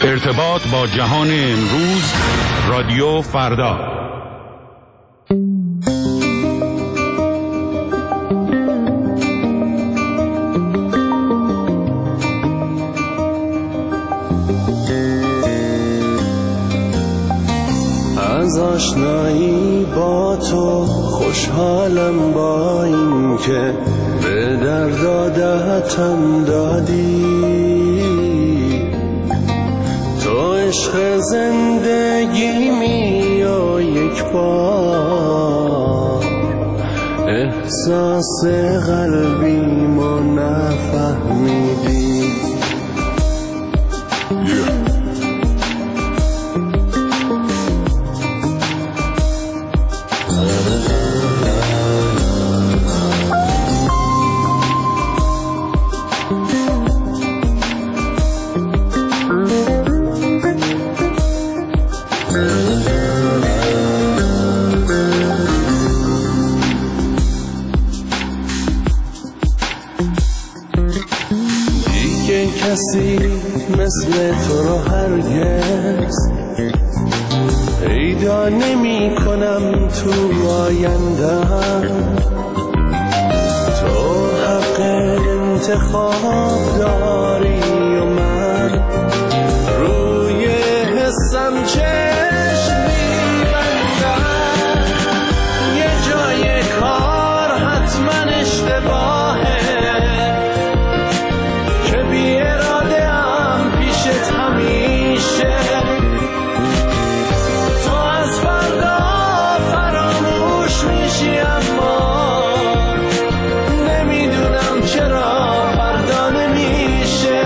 ارتباط با جهان امروز، رادیو فردا. از آشنایی با تو خوشحالم، با این که به درد عادتم دادی. تو عشق زندگیمی و یک بار احساس قلبیمو نفهمیدی. کسی مثل تو رو هرگز پیدا نمی کنم تو آیندم. تو حق انتخاب داری و من روی حسم چشم می‌بندم. یه جای کار حتما اشتباهه که بی اراده هم پیشت همیشه. تو از فردا فراموش میشی، اما نمیدونم چرا فردا نمیشه.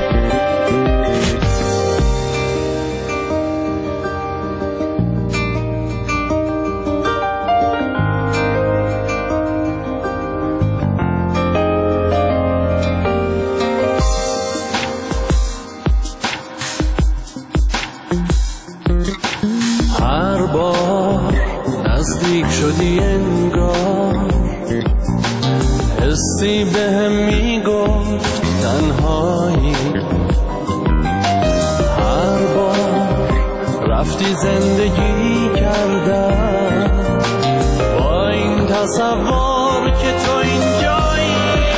هر بار نزدیک شدی انگار حسی بهم میگفت تنهایی. هر بار رفتی زندگی کردم با این تصور که تو اینجایی.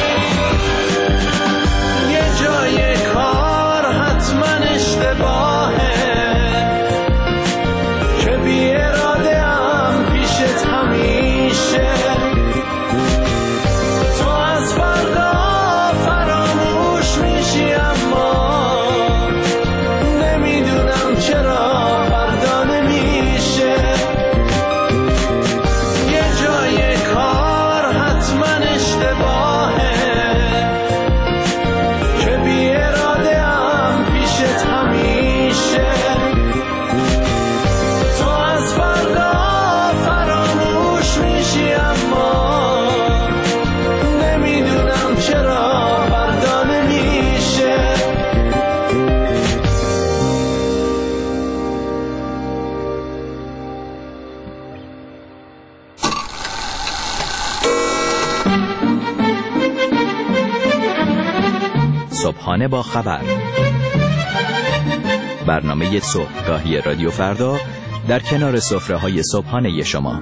یه جای کار حتما اشتباهه که بی اراده هم پیشت همیشه. تو از فردا فراموش میشی، اما نمیدونم چرا فردا نمیشه. یه جای کار حتما اشتباهه که بی اراده هم پیشت همیشه. تو از فردا فراموش میشی، اما نمیدونم چرا فردا نمیشه. صبحانه با خبر، برنامه صبحگاهی رادیو فردا در کنار سفره‌های صبحانه شما.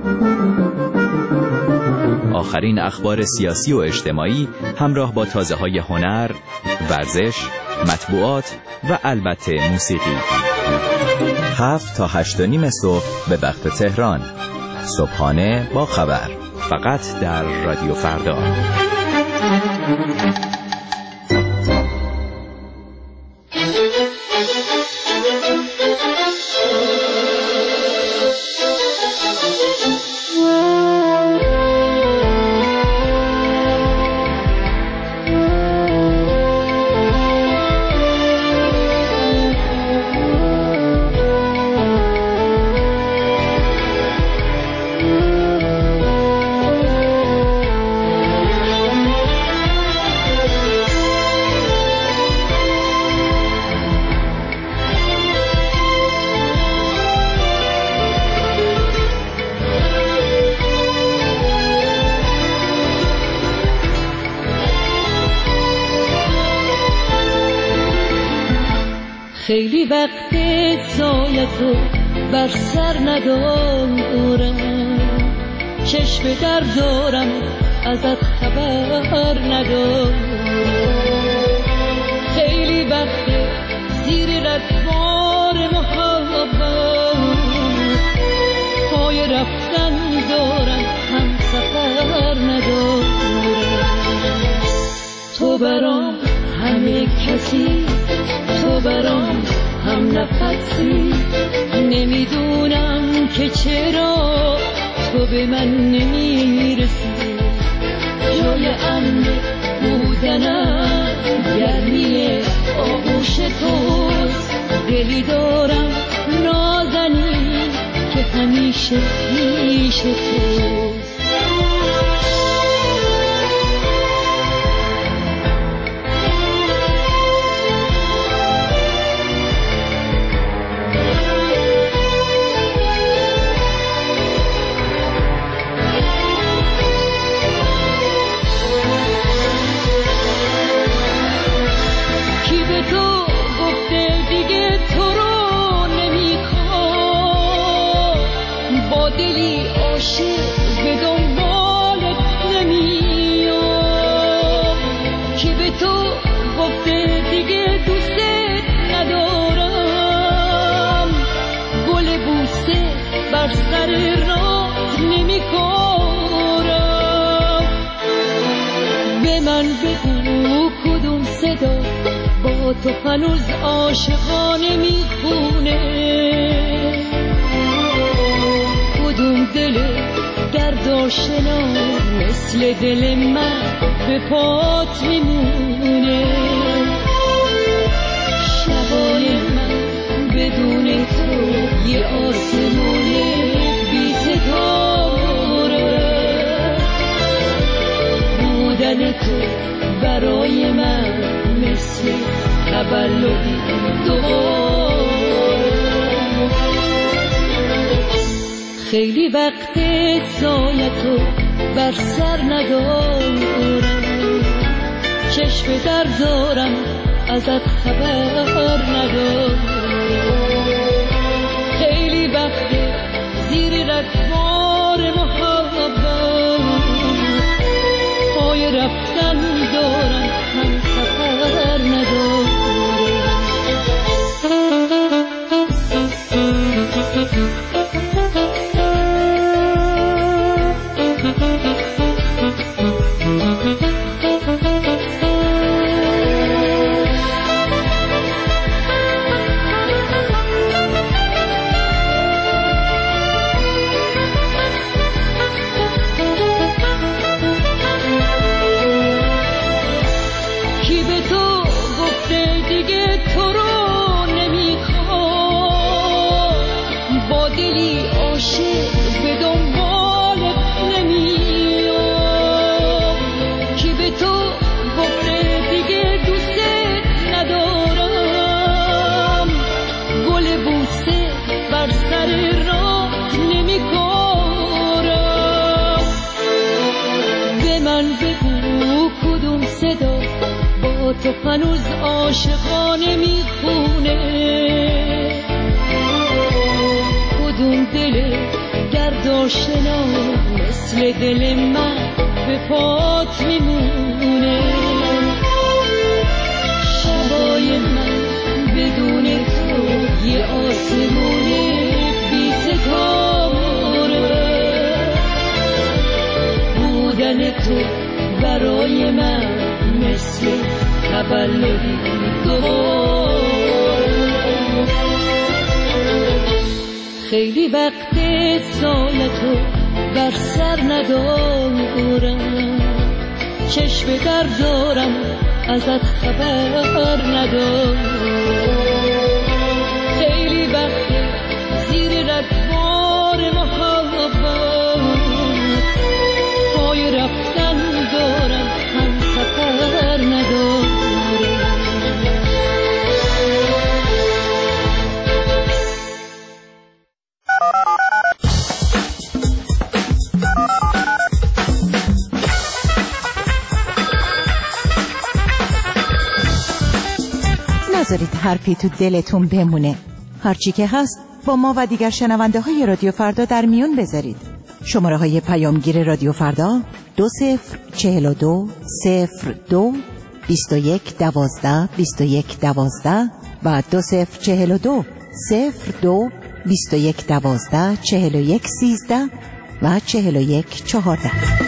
آخرین اخبار سیاسی و اجتماعی همراه با تازه‌های هنر، ورزش، مطبوعات و البته موسیقی. 7 تا 8:30 صبح به وقت تهران. صبحانه با خبر، فقط در رادیو فردا. خیلی وقت سایتو بر سر ندارم، چشم در دارم ازت خبر ندارم. خیلی وقت زیر رگبار محبت پای رفتن دارم، هم سفر ندارم. تو برام همه کسی، تو برام هم نفسی، نمیدونم که چرا تو به من نمیرسی. جای امن بودنم گرمی آغوش توست، دلی دارم نازنین که همیشه پیش توست. بر سر راه نمی کارم. به من بگو کدوم صدا با تو هنوز عاشقانه میخونه، کدوم دل دردآشنا مثل دل من به پات میمونه. شبای من بدون تو یه آسمون بی ستاره، بودن تو برای من مثل تولدی دوباره. خیلی وقت سایتو بر سر ندارم، چشم در دارم ازت خبر ندارم. خیلی وقت زیر رگبار محبت پای رفتن دارم، هم سفر ندارم. تو هنوز عاشقانه میخونه، کدوم دل دردآشنا مثل دل من به پات میمونه. شبای من بدون تو یه آسمون بی ستاره، بودن تو برای من مثل تولدی دوباره. خیلی وقت سایتو بر سر ندارم، چشم در دارم ازت خبر ندارم. خیلی وقت زیر رگبار محبت پای رفتن دارم، هم سفر ندارم. نذارید حرفی تو دلتون بمونه. هرچی که هست با ما و دیگر شنونده های رادیو فردا در میون بذارید. شماره های پیامگیر رادیو فردا 2042 02 21 12 21 12 و 2042 02 21 12 41 13 و 41 14.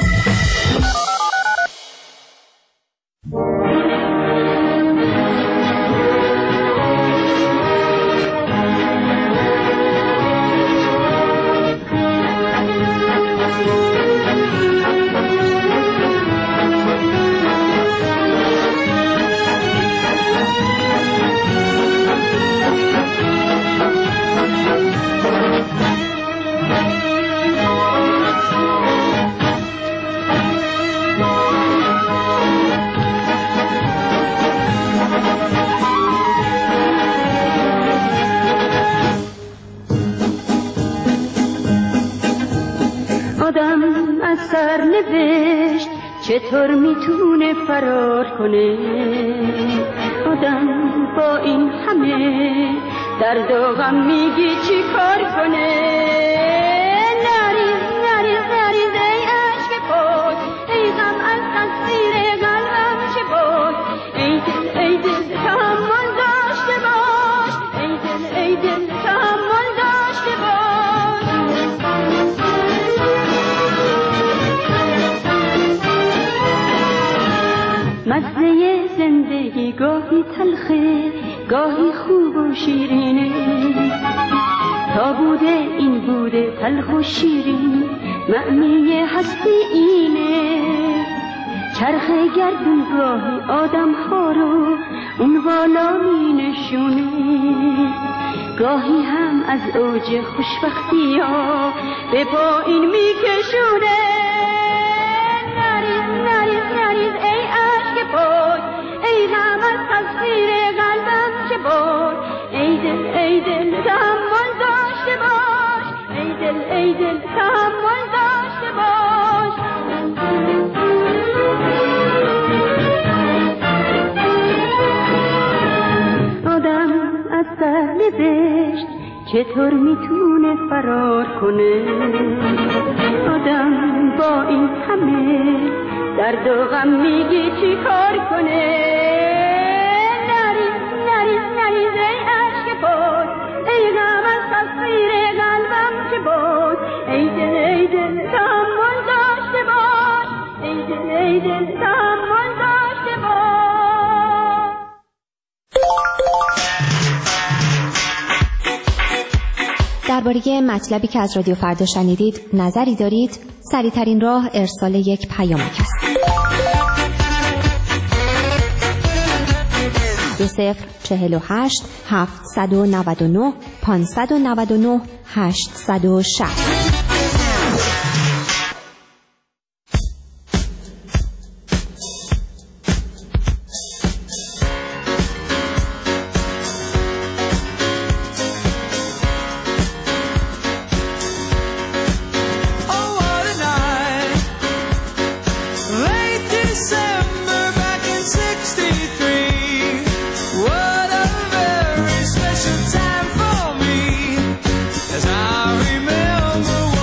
سرنوشت چطور میتونه فرار کنه؟ آدم با این همه درد و غم میگی چی کار کنه؟ نریز نریز نریز ای عشق پاک، ای غم از تقصیر قلبم چه بود؟ ای دل تحمل داشته باش، ای دل تحمل داشته باش. مزه زندگی گاهی تلخه گاهی خوب و شیرینه، تا بوده این بوده تلخ و شیرین، معنی هستی اینه. چرخ گردون گاهی آدم ها رو اون بالا می نشونه، گاهی هم از اوج خوشبختی ها به پایین می کشونه. نریز نریز نریز ای عشق پاک، ای غم از تقصیر قلبم چه بود؟ ای دل تحمل داشته باش، ای دل تحمل داشته باش. آدم از سرنوشت چطور میتونه فرار کنه؟ آدم با این همه درد و غم میگی چی کار کنه؟ نریز نریز نریز ای عشق پاک، ای غم از تقصیر قلبم چه بود؟ ای دل تحمل داشته باش، ای دل تحمل داشته باش. درباره مطلبی که از رادیو فردا شنیدید نظری دارید؟ سریع‌ترین راه ارسال یک پیامک است. 2048 799 599 860. As I remember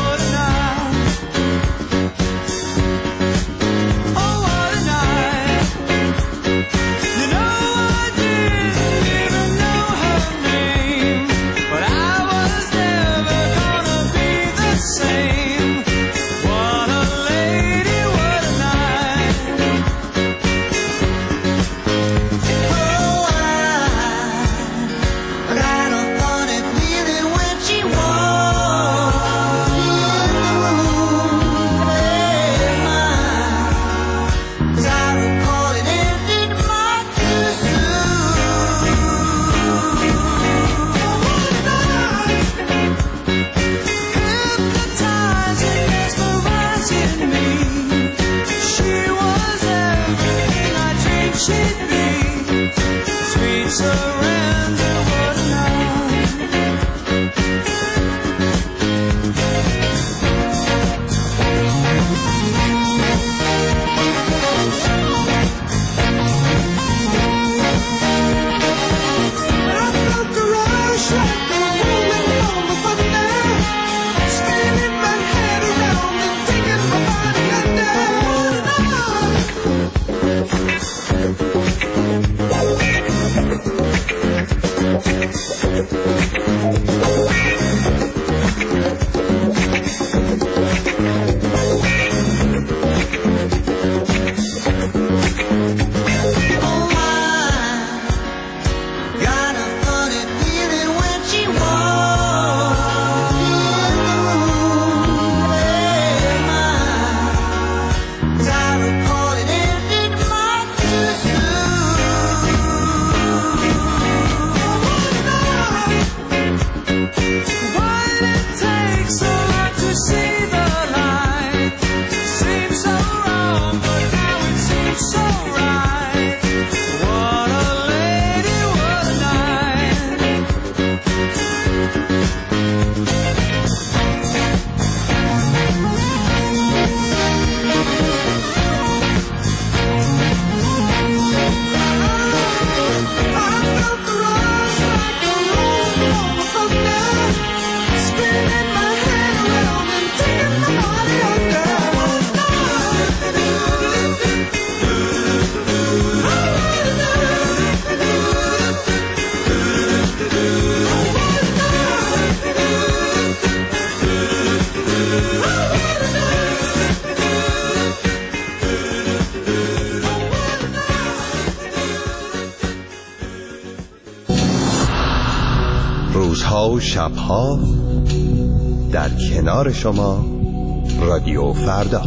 روزها و شبها در کنار شما رادیو فردا.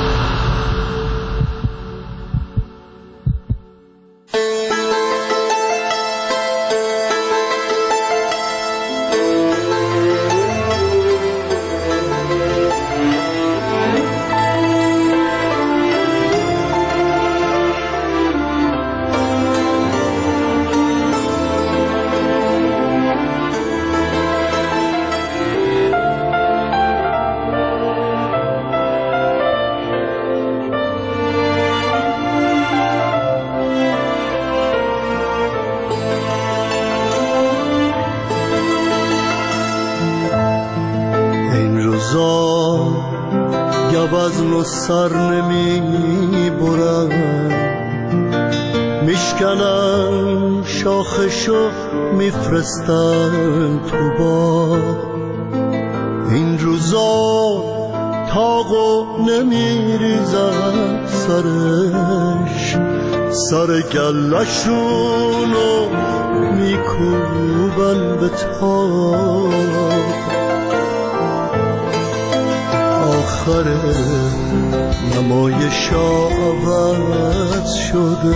گوزن سر نمی برم، میشکنم شاخشو میفرستم تو باغ. این روزا تاقو نمیریزم سرش، سر گلشونو میکوبن به تاق. آخر نمایشا عوض شده،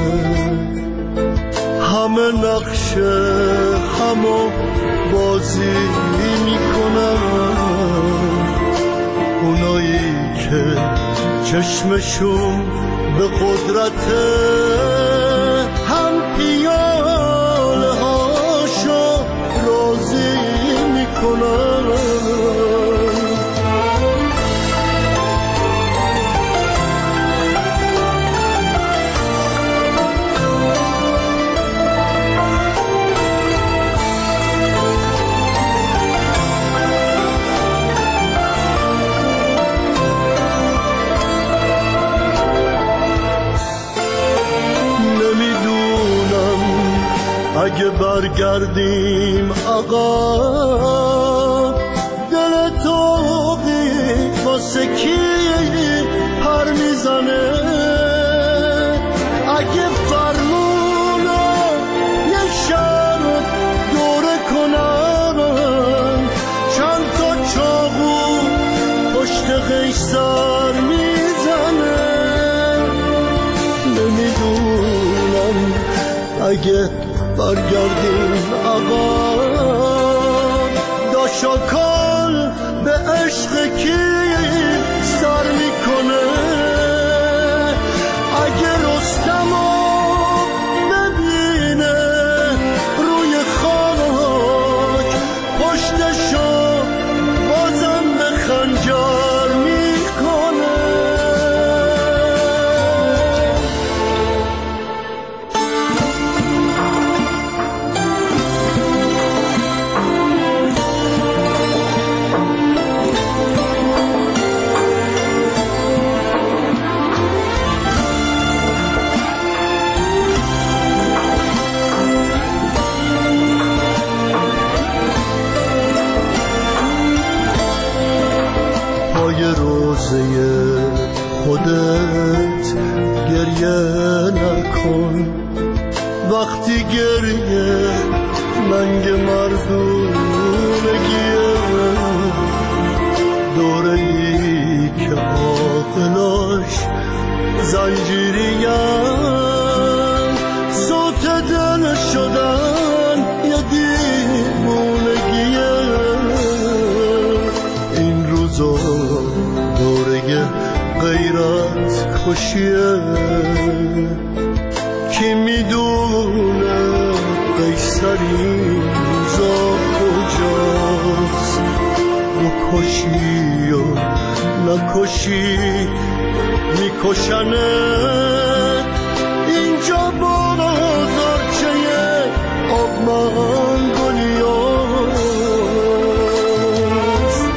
همه نقشه همو بازی میکنن. اونایی که چشمشون به قدرته هم پیاله هاشو راضی میکنن. اگه برگردیم آقا، دل توقی واسه کی پر میزنه؟ اگه فرمونو یه شب دوره کنن، چند تا چاقو پشت قیصر میزنه. نمیدونم اگه برگردیم آقا، داشاکال به عشق کی سر میکنه؟ اگه رستمو ببینه روی خاک، پشتشو بازم به خنجر میکنه. وقتی گریه منگ مردونگیه دوره ای که عاقلاش زنجیریم صوت دل شدن یه دیوونگیه این روزا دوره غیرت خوشیه کی میدونه قیصری روزا کجاست بکشی و نکشی میکشنه اینجا بازارچه آب منگولیاست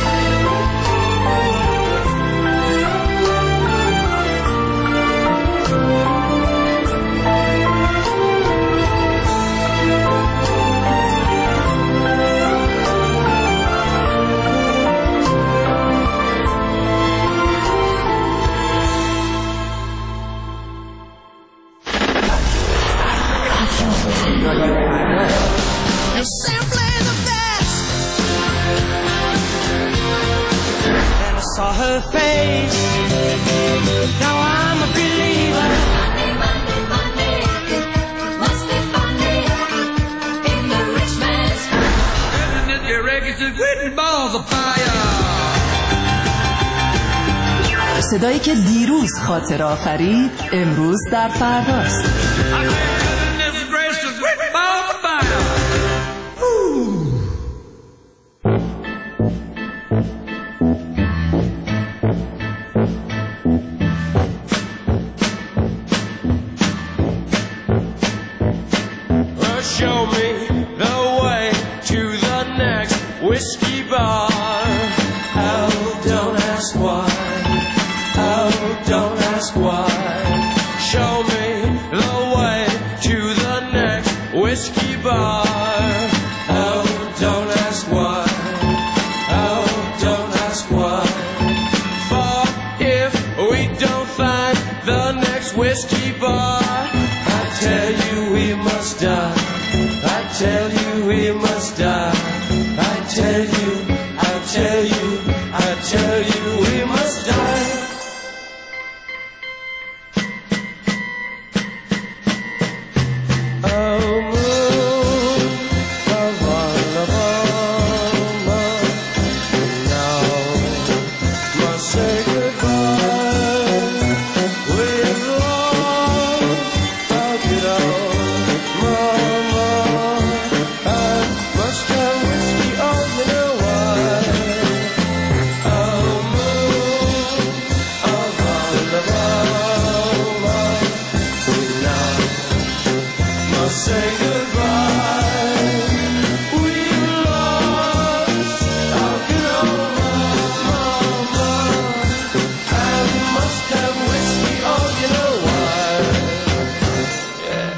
Saw her face. Now I'm a believer. Monday, Monday, must be funny in the rich man's heaven. And the records are written balls of fire. صدایی که دیروز خاطر آفرید امروز در فرداست. Show me the way to the next whiskey bar. Oh, don't ask why. Oh, don't ask why. Show me the way to the next whiskey bar. Oh, don't ask why. Oh, don't ask why. For if we don't find the next whiskey bar, I tell you we must die. I tell you we must die. I tell you, I tell you, I tell you we must die. Oh moon, of Alabama, now must say goodbye. We've lost our good old mama. Must have whiskey on the wine. Oh, moon of Alabama, we now must say goodbye. We lost our good old mama, and must have whiskey on the wine. Yeah.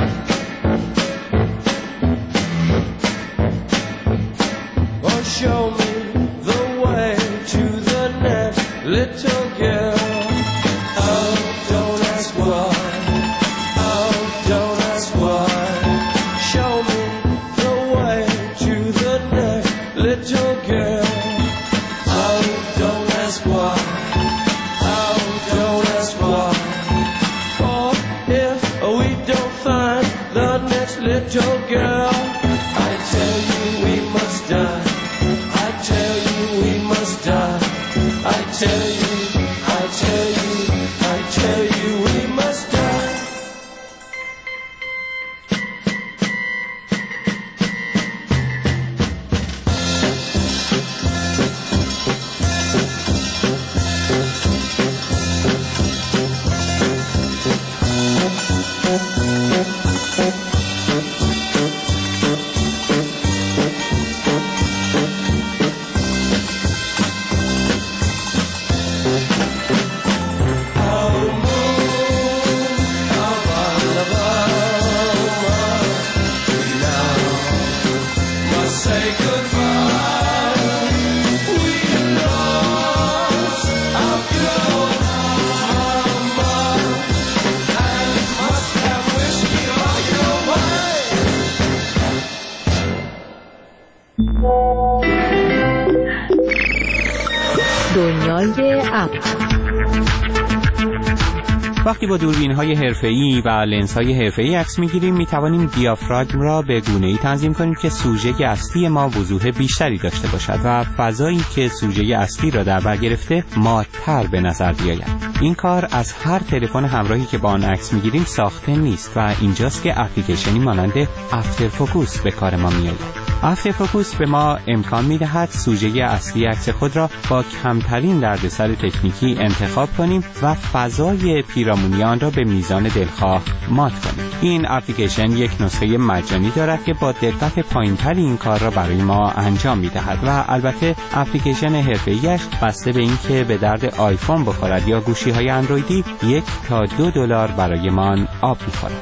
Oh, show me the way to the next little girl. Oh, don't ask why. Oh, don't ask why. Show me the way to the next little girl. Oh, don't ask why. Oh, don't ask why. For if we don't find the next little girl, I tell you we must die. I tell you we must die. I tell you, I tell you, I tell you we must die. بالای ابر. وقتی با دوربین‌های حرفه‌ای و لنزهای حرفه‌ای عکس می‌گیریم می‌توانیم دیافراگم را به گونه‌ای تنظیم کنیم که سوژه اصلی ما وضوح بیشتری داشته باشد و فضایی که سوژه اصلی را در بر گرفته مات‌تر به نظر بیاید. این کار از هر تلفن همراهی که با آن عکس می‌گیریم ساخته نیست و اینجاست که اپلیکیشنی مانند افتر فوکوس به کار ما می‌آید. افتر فوکوس به ما امکان می‌دهد سوژه اصلی عکس خود را با کمترین دردسر تکنیکی انتخاب کنیم و فضای پیرامونی آن را به میزان دلخواه مات کنیم. این اپلیکیشن یک نسخه مجانی دارد که با دقت پایین‌تری این کار را برای ما انجام می‌دهد و البته اپلیکیشن حرفه‌ایش بسته به اینکه به درد آیفون بخورد یا گوشی‌های اندرویدی $1 تا $2 برایمان آب می‌خورد.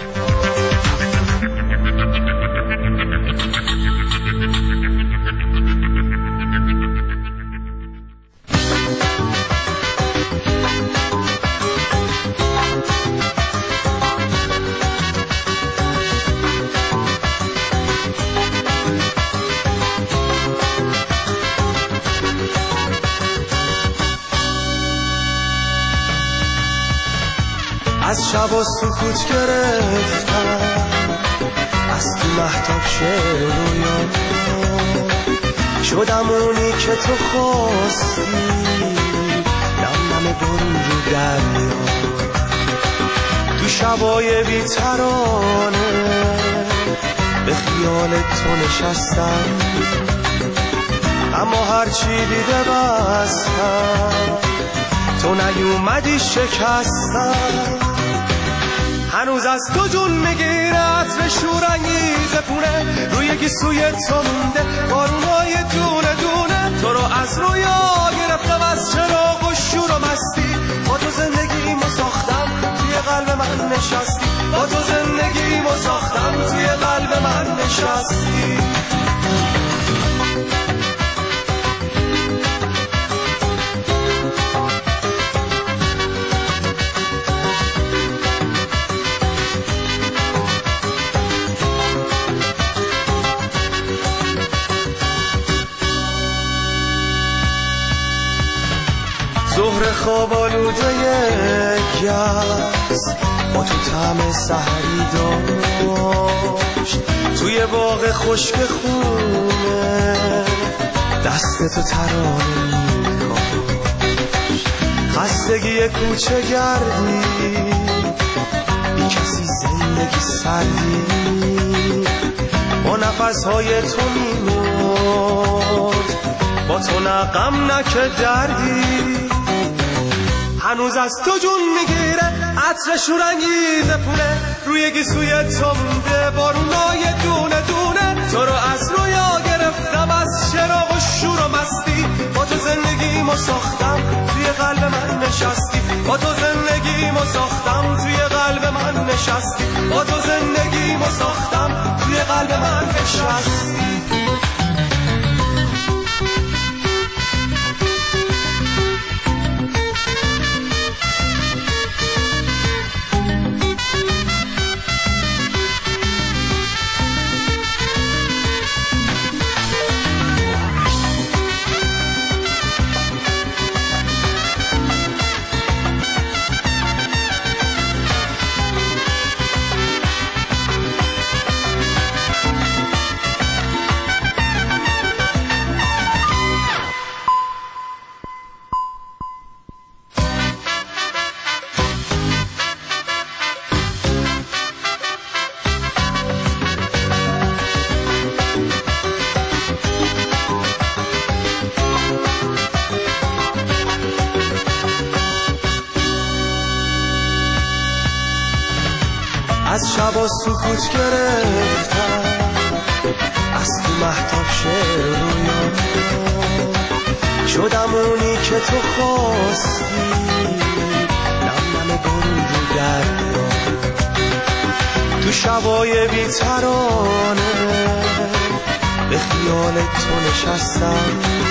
از شب و سکوت گرفتم، از تو مهتاب شعر رویان شدم اونی که تو خواستی، نم نم برون رو دریا تو شبای بی‌ترانه به خیال تو نشستم، اما هرچی دیده بستم تو نیومدی شکستم. هنوز از تو جون میگیره عطر شورانگیز پونه، روی گیسوی تو مونده بارونای دونه دونه، تو رو از رویا گرفتم از چراغ و شور و مستی، با تو زندگیمو ساختم توی قلب من نشستی، با تو زندگیمو ساختم توی قلب من نشستی. ظهر خواب آلوده گس با تو طعم سحری داشت، توی باغ خشک خونه دست تو ترانه می‌کاشت، خستگی کوچه گردی بی کسی زندگی سردی، با نفسهای تو میمرد با تو نه غم نه که دردی. هنوز از تو جون میگیره عطر شورانگیز پونه، روی گیسوی تو مونده بارونای دونه دونه، تو رو از رویا گرفتم از چراغ و شور و مستی، با تو زندگیمو ساختم توی قلب من نشستی، با تو زندگیمو ساختم توی قلب من نشستی، با تو زندگیمو ساختم توی قلب من نشستی. از شب و سکوت گرفتم، از تو مهتاب شعر رویان شدم اونی که تو خواستی، نم نم برون رو دریا تو شبای بی‌ترانه به خیال تو نشستم،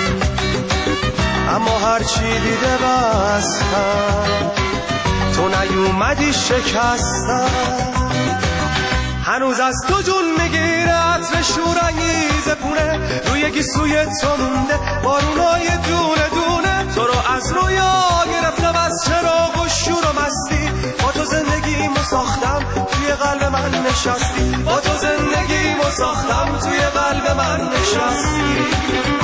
اما هرچی دیده بستم تو نیومدی شکستم. هنوز از تو جون میگیره عطر شورانگیز پونه، روی گیسوی تو مونده بارونای دونه دونه، تو رو از رویا من نشستی، با تو زندگیمو ساختم توی قلب من نشستی.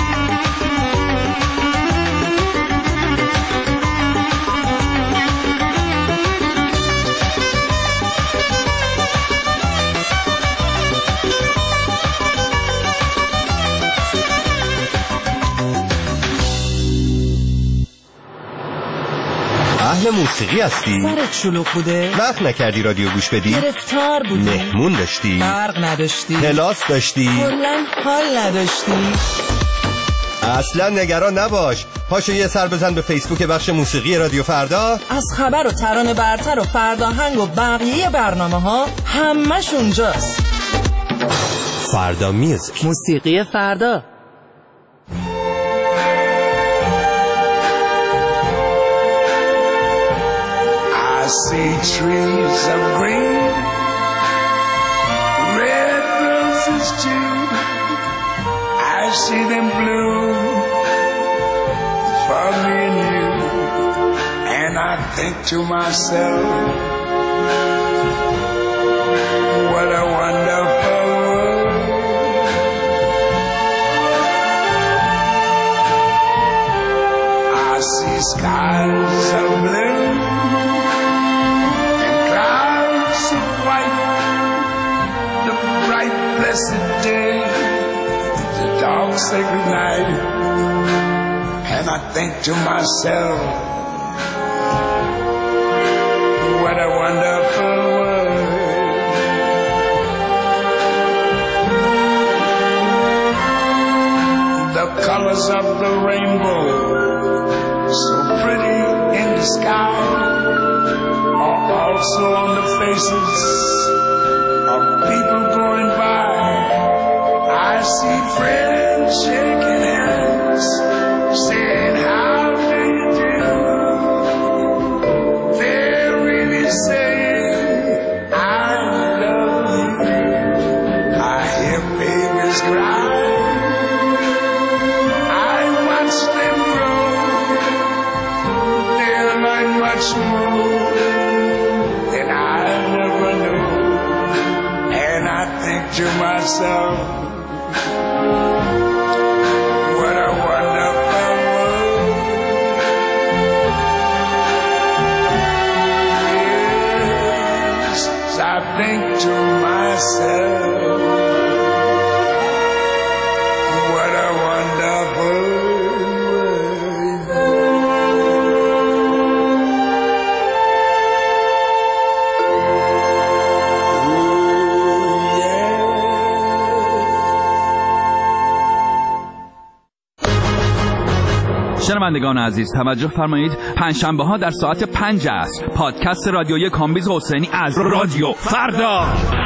اهل موسیقی هستی؟ سرت شلوغ بوده؟ وقت نکردی رادیو گوش بدی؟ گرفتار بودی؟ مهمون داشتی؟ برق نداشتی؟ کلاس داشتی؟ کلاً حال نداشتی؟ اصلا نگران نباش، پاشو یه سر بزن به فیسبوک بخش موسیقی رادیو فردا. از خبر و ترانه برتر و فرداهنگ و بقیه برنامه ها همش اونجاست. فردا میوزیک، موسیقی فردا. I see trees of green, red roses too. I see them bloom for me and you. And I think to myself, what a wonderful world. I see skies of blue, blessed day, the dark sacred night, and I think to myself, what a wonderful world. The colors of the rainbow, so pretty in the sky, are also on the faces of people going by. I see friends shaking hands, saying how do you do. They're really saying I love you. I hear babies cry, I watch them grow. They'll learn much more than I never knew. And I think to myself, what a wonderful world. Yes, I think to myself, what a wonderful شنوندگان عزیز توجه فرمایید، پنجشنبه ها در ساعت 5 عصر پادکست رادیویی کامبیز حسینی از رادیو فردا.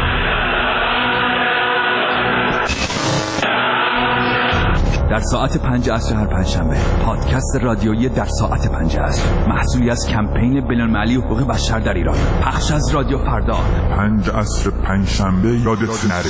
در ساعت 5 عصر هر پنجشنبه پادکست رادیویی در ساعت 5 عصر، محصولی از کمپین بین‌المللی حقوق بشر در ایران، پخش از رادیو فردا. 5 عصر پنجشنبه یادت نره.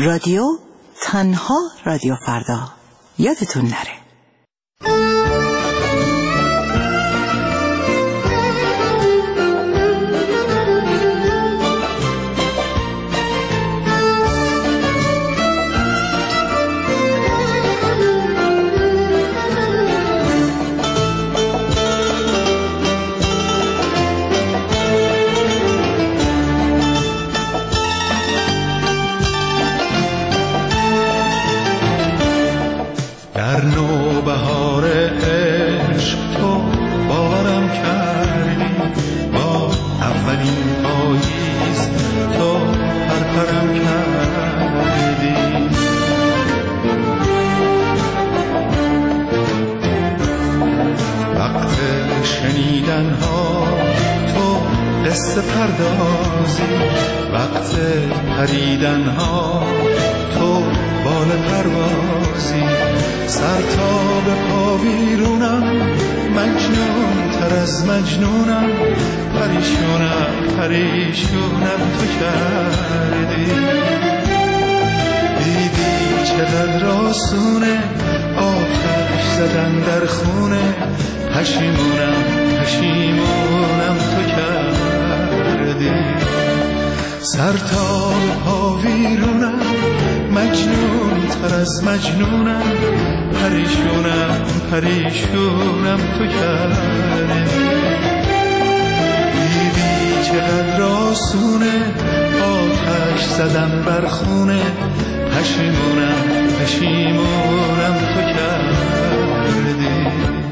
رادیو تنها رادیو فردا. یادتون نره. در نوبهار عشق تو باورم کردی، با اولین پاییز تو پرپرم کردی. وقت شنیدن ها تو قصه پردازی، وقت پریدن ها تو بال پروازی. سر تا به پا ویرونم، مجنون تر از مجنونم، پریشونم پریشونم تو کردی. دیدی چقدر آسونه آتش زدن در خونه، پشیمونم پشیمونم تو کردی. سر تا به پا ویرونم، مجنون تر از مجنونم، پریشونم پریشونم تو کردی. دیدی چقدر آسونه آتش زدن بر خونه، پشیمونم پشیمونم تو کردی.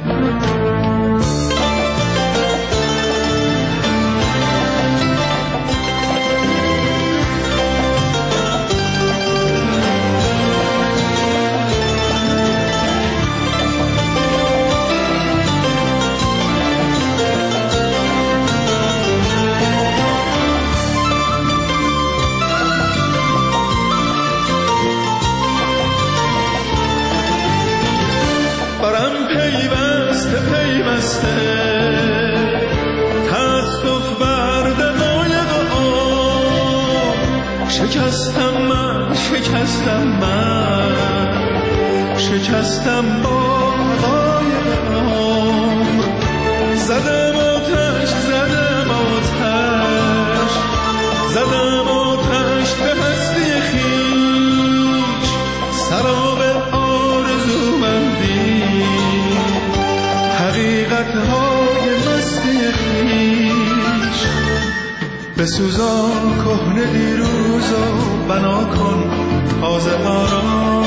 تأسف بر دقایق آن، شکستم من شکستم من، شکستم با دقایق آن. زدم آتش زدم آتش زدم آتش به هستی خویش، سراب آرزومندی، حقیقت‌های مستی خویش. بسوزان کهنه دیروز و بنا کن تازه ها را،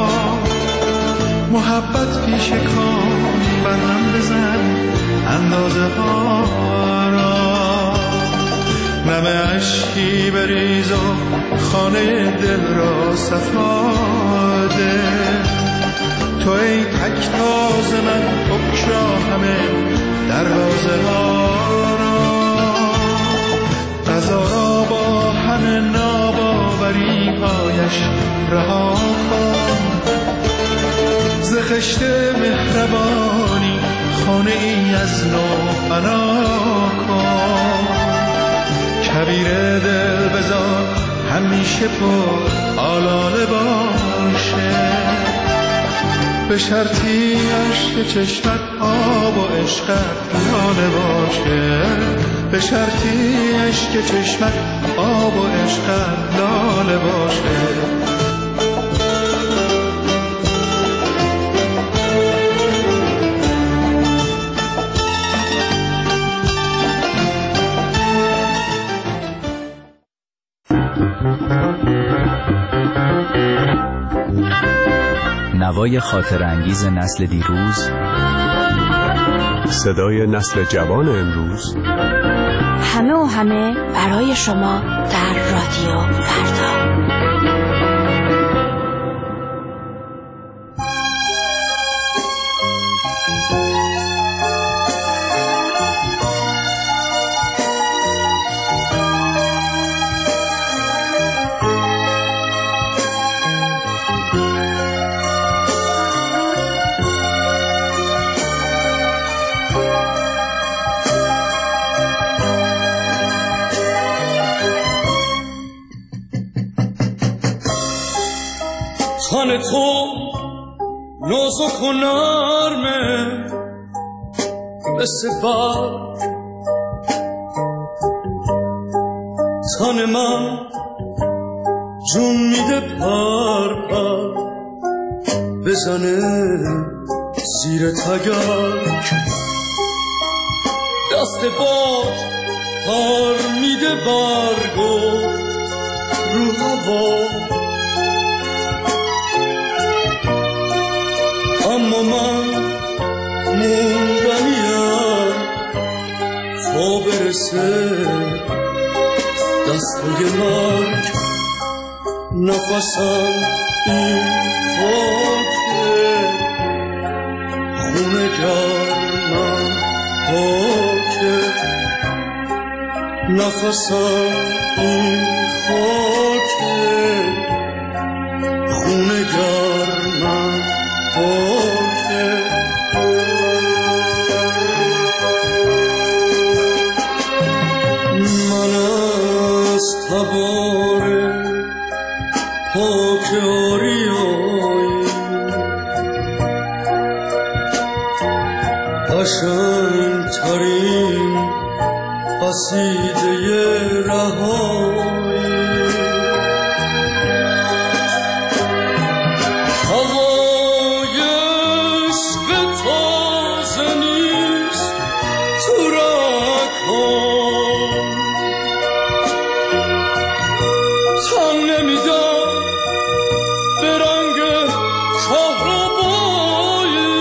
محبت پیش کام برهم بزن اندازه ها را. نم عشقی بریز و خانه دل را صفا ده، تو ای تک تاز من بکشا همه دروازه ها را. قضا را با همه ناباوری هایش رها کن، ز خشت مهربانی خانه ای از نو بنا کن. کبیر دل بذار همیشه پر آلاله باشه، به شرطی عشق چشمت آب و عشقت لاله باشه، به شرطی عشق چشمت آب و عشقت لاله باشه. نوای خاطر انگیز نسل دیروز، صدای نسل جوان امروز، همه و همه برای شما در رادیو فردا. حال تو نازک و نرمه مثل برگ، تن من جون میده پر پر بزنه زیر تگرگ، دست باد پر میده برگو رو هوا، اما من موندنیم تا برسه دستای مرگ، نفسم این خاکه خونه گرمم پاکه، نفسم این خاکه خونه گرمم پاکه. من از تبار پاک آریایی قشنگ ترین قصیده رهایی، هوای عشق تازه نیست تو رگ‌هام، تن نمیدم به رنگ کهربایی،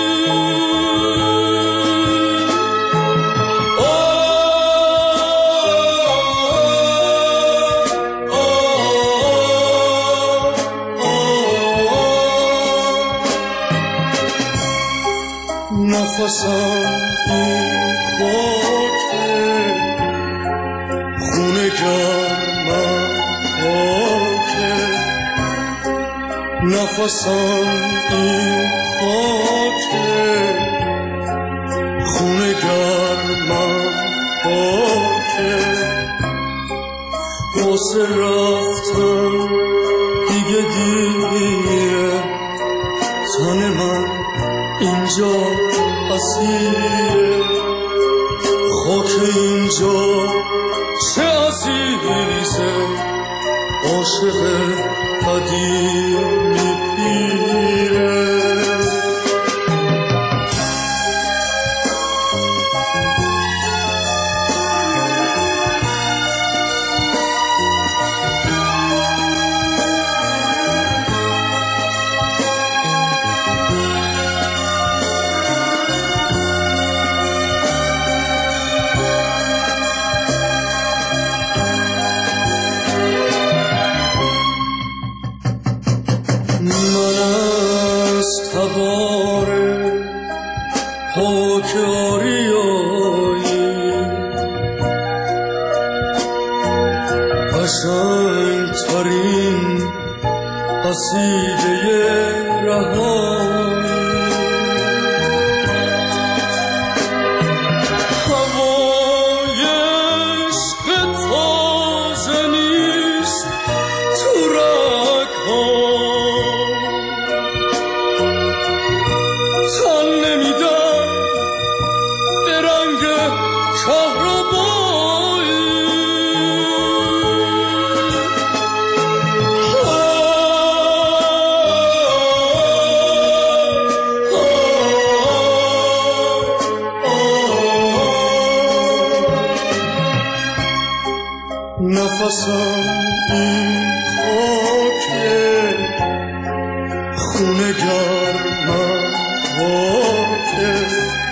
نفسم این خاکه خونه گرمم پاکه، نفسم این خاکه خونه گرمم پاکه، واسه رفتن دیگه دیگه تن من اینجا اسیره، خاک اینجا چه عزیزه عاشق قدیمی پیره. قشنگ ترین قصیده رهایی، هوای عشق تازه نیست تو رگ‌هام، تن نمیدم به رنگ کهربایی، نفسم این خاکه خونه گرمم پاکه،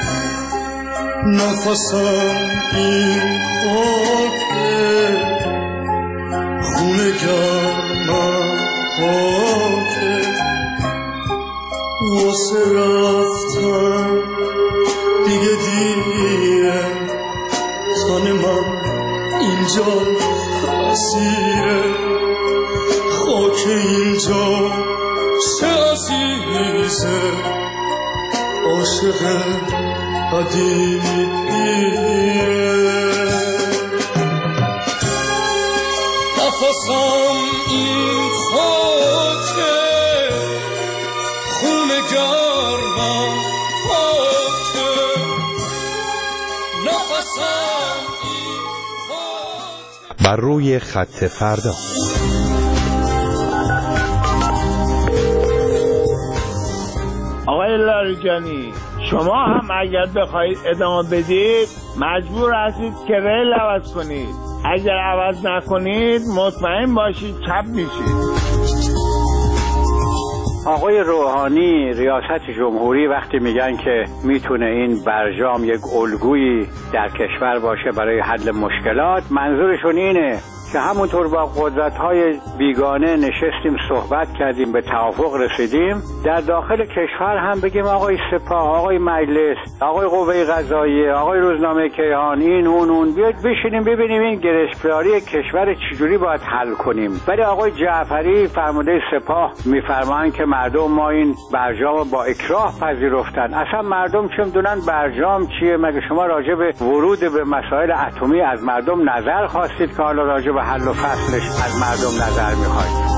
نفسم این خاکه خونه گرمم پاکه، واسه رفتن دیگه دیگه تن من اینجا اسیره، خاک اینجا چه عزیزه عاشق قدیمی پیره، نفسم این خاکه بر روی خط فردا. آقای لاریجانی، شما هم اگر بخواید ادامه بدید مجبور هستید که ریل عوض کنید. اگر عوض نکنید مطمئن باشید چپ میشید. آقای روحانی ریاست جمهوری وقتی میگن که میتونه این برجام یک الگویی در کشور باشه برای حل مشکلات، منظورشون اینه که همونطور با قدرت‌های بیگانه نشستیم صحبت کردیم به توافق رسیدیم، در داخل کشور هم بگیم آقای سپاه، آقای مجلس، آقای قوه قضاییه، آقای روزنامه کیهان، این اون بیاید بشینیم ببینیم این گرفتاری کشور چجوری باید حل کنیم. ولی آقای جعفری فرمانده سپاه میفرمایند که مردم ما این برجام با اکراه پذیرفتن. اصلا مردم چه میدونن برجام چیه؟ مگه شما راجع به ورود به مسائل اتمی از مردم نظر خواستید که حالا راجع به حل و فصلش از مردم نظر میخواید؟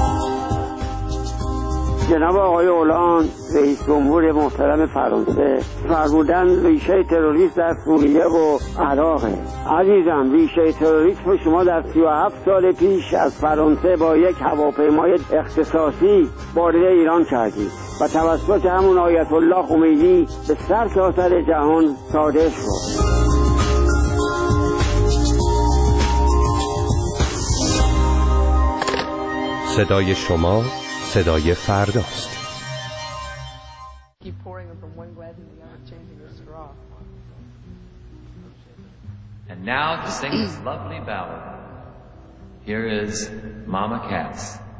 جناب آقای اولان رئیس جمهور محترم فرانسه فرمودن ریشه تروریسم در سوریه و عراقه. عزیزم، ریشه تروریسم شما در 37 سال پیش از فرانسه با یک هواپیمای اختصاصی وارد ایران کردید و توسط همون آیت الله خمینی به سرتاسر جهان صادر شد. صدای شما صدای فرداست. And now to sing this lovely ballad, here is Mama Cass.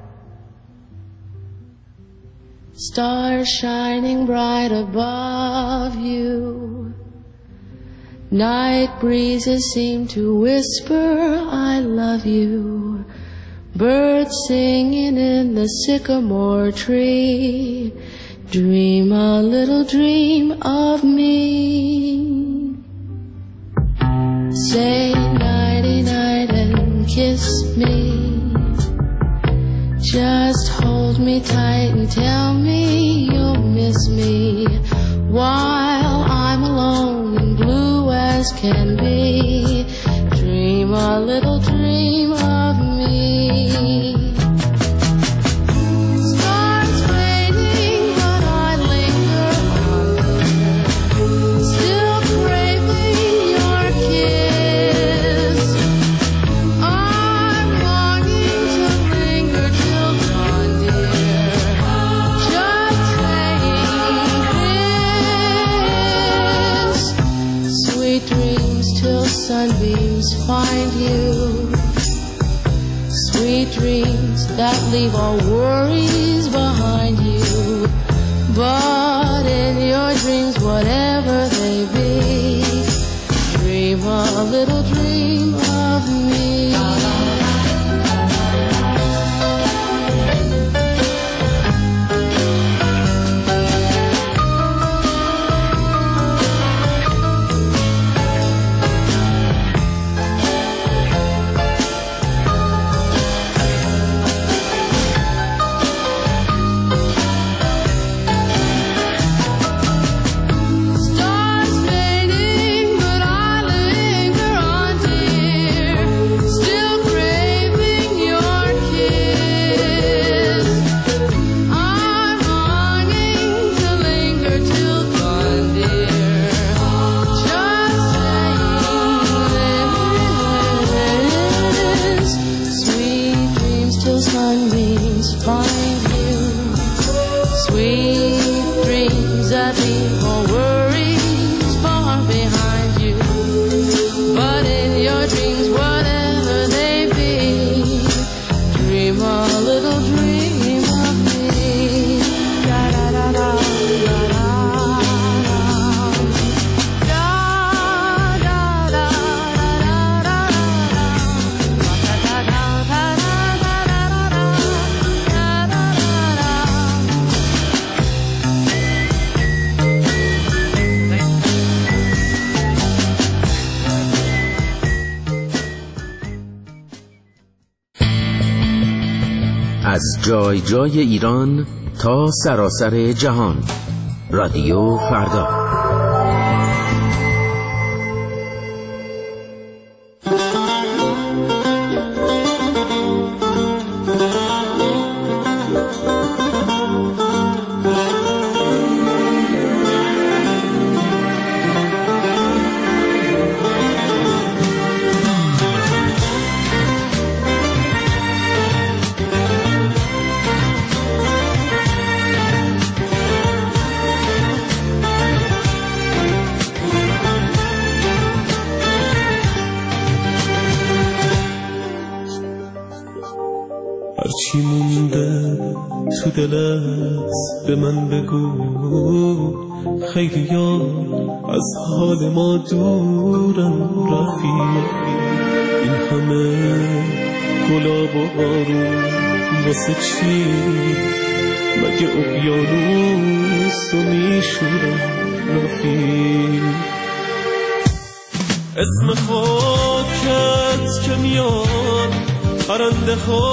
Stars shining bright above you, night breezes seem to whisper I love you. Birds singing in the sycamore tree, dream a little dream of me. Say nighty night and kiss me, just hold me tight and tell me you'll miss me, while I'm alone and blue as can be. Dream a little dream of me. Stars fading, but I linger on there, still craving your kiss. I'm longing to linger till dawn, dear, just saying this. Sweet dreams till sunbeams find you, sweet dreams that leave all worries behind you. But in your dreams, whatever they be, dream a little dream of me. از جای جای ایران تا سراسر جهان، رادیو فردا. تو دلت به من بگو، خیلی ها از حال ما دورن رفیق. این همه گلاب و بارون واسه چی؟ مگه اقیانوس رو میشورن رفیق. اسم خاکت که میاد پرنده ها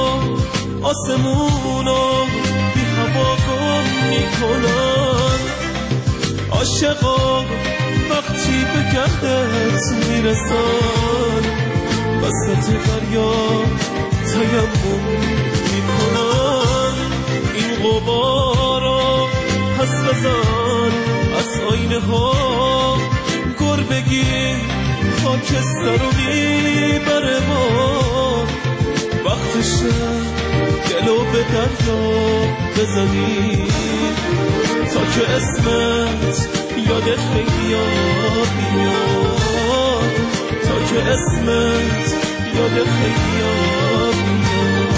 آسمونا بی هوا گم میکنن. عاشقا وقتی به گردت میرسن وسط دریا تیمم میکنن. این غبارا پس بزن از آینه ها، گر بگی خاکستر رو میبره بار. وقتشه دلو به دریا بزنی تا که اسمت یاد خیلی ها بیاد، تا که اسمت یاد خیلی ها بیاد.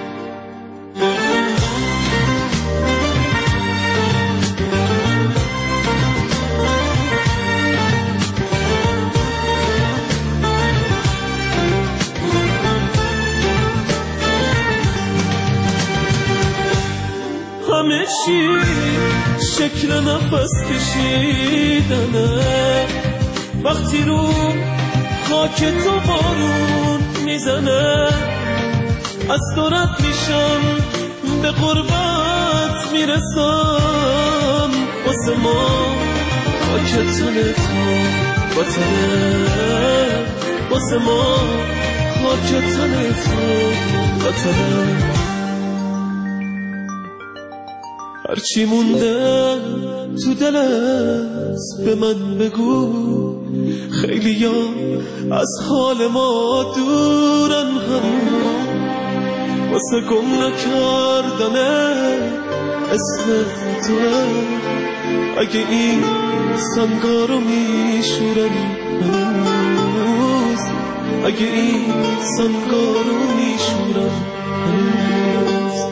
همه چی شکل نفس کشیدنه، وقتی رو خاک تو بارون میزنه. از تو رد میشم به غربت میرسم، واسه ما خاک تن تو وطنه، واسه ما خاک تن تو وطنه. هرچی مونده تو دلت به من بگو، خیلی ها از حال ما دورن هم واسه گم نکردنه اسم توه. اگه این سنگا رو میشورن هنوز، اگه این سنگا رو میشورن هنوز.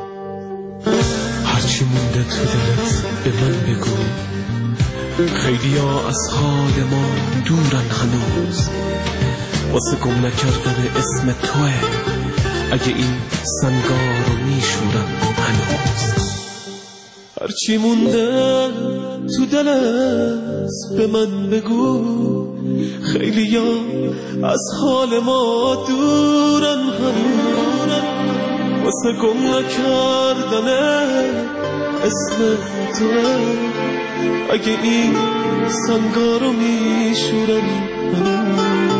هرچی مونده تو دلت به من بگو، خیلی ها از حال ما دورن هنوز واسه گم نکردن اسم توه. اگه این سنگا رو میشورن هنوز. هرچی مونده تو دلت به من بگو، خیلی ها از حال ما دورن هنوز واسه گم نکردن اسم توه. اگه این سنگا رو میشورن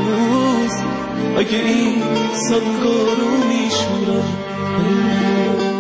هنوز، اگه این سنگا رو میشورن هنوز.